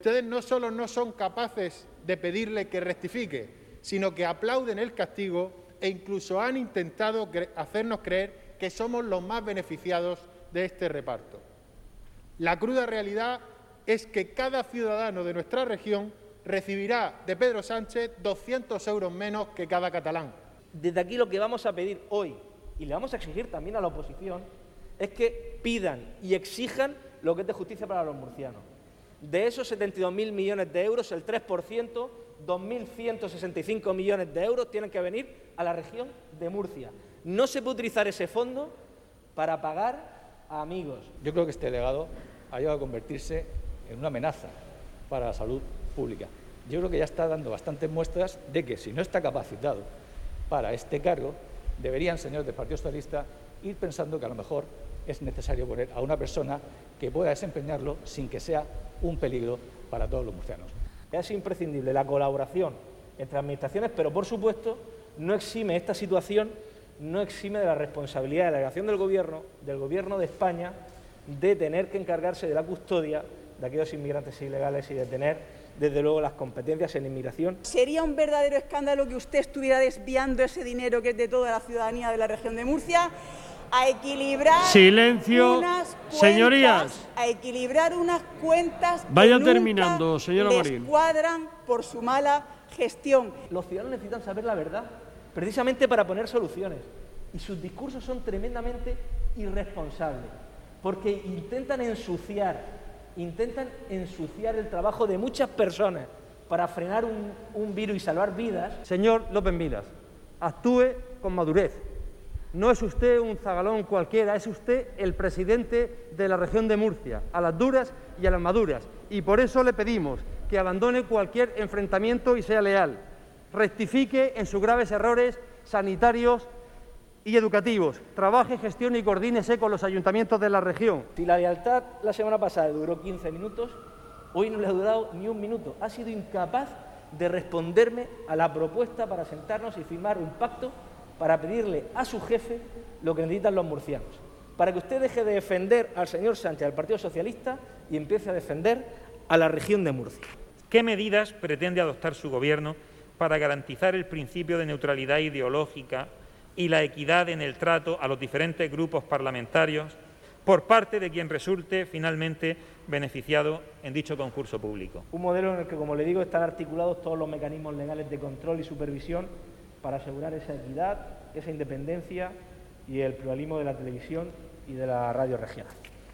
Ustedes no solo no son capaces de pedirle que rectifique, sino que aplauden el castigo e incluso han intentado hacernos creer que somos los más beneficiados de este reparto. La cruda realidad es que cada ciudadano de nuestra región recibirá de Pedro Sánchez 200 euros menos que cada catalán. Desde aquí lo que vamos a pedir hoy, y le vamos a exigir también a la oposición, es que pidan y exijan lo que es de justicia para los murcianos. De esos 72.000 millones de euros, el 3%, 2.165 millones de euros, tienen que venir a la región de Murcia. No se puede utilizar ese fondo para pagar a amigos. Yo creo que este delegado ha llegado a convertirse en una amenaza para la salud pública. Yo creo que ya está dando bastantes muestras de que, si no está capacitado para este cargo, deberían, señores del Partido Socialista, ir pensando que a lo mejor es necesario poner a una persona que pueda desempeñarlo sin que sea un peligro para todos los murcianos. Es imprescindible la colaboración entre administraciones, pero por supuesto no exime esta situación, no exime de la responsabilidad de la delegación del Gobierno de España, de tener que encargarse de la custodia de aquellos inmigrantes ilegales y de tener, desde luego, las competencias en inmigración. Sería un verdadero escándalo que usted estuviera desviando ese dinero que es de toda la ciudadanía de la región de Murcia a equilibrar silencio, señorías. A equilibrar unas cuentas vaya que terminando, señora les Morín. Cuadran por su mala gestión. Los ciudadanos necesitan saber la verdad, precisamente para poner soluciones. Y sus discursos son tremendamente irresponsables, porque intentan ensuciar el trabajo de muchas personas para frenar un virus y salvar vidas. Señor López Miras, actúe con madurez. No es usted un zagalón cualquiera, es usted el presidente de la región de Murcia, a las duras y a las maduras. Y por eso le pedimos que abandone cualquier enfrentamiento y sea leal. Rectifique en sus graves errores sanitarios y educativos. Trabaje, gestione y coordínese con los ayuntamientos de la región. Si la lealtad la semana pasada duró 15 minutos, hoy no le ha durado ni un minuto. Ha sido incapaz de responderme a la propuesta para sentarnos y firmar un pacto para pedirle a su jefe lo que necesitan los murcianos, para que usted deje de defender al señor Sánchez, al Partido Socialista, y empiece a defender a la región de Murcia. ¿Qué medidas pretende adoptar su Gobierno para garantizar el principio de neutralidad ideológica y la equidad en el trato a los diferentes grupos parlamentarios por parte de quien resulte finalmente beneficiado en dicho concurso público? Un modelo en el que, como le digo, están articulados todos los mecanismos legales de control y supervisión para asegurar esa equidad, esa independencia y el pluralismo de la televisión y de la radio regional.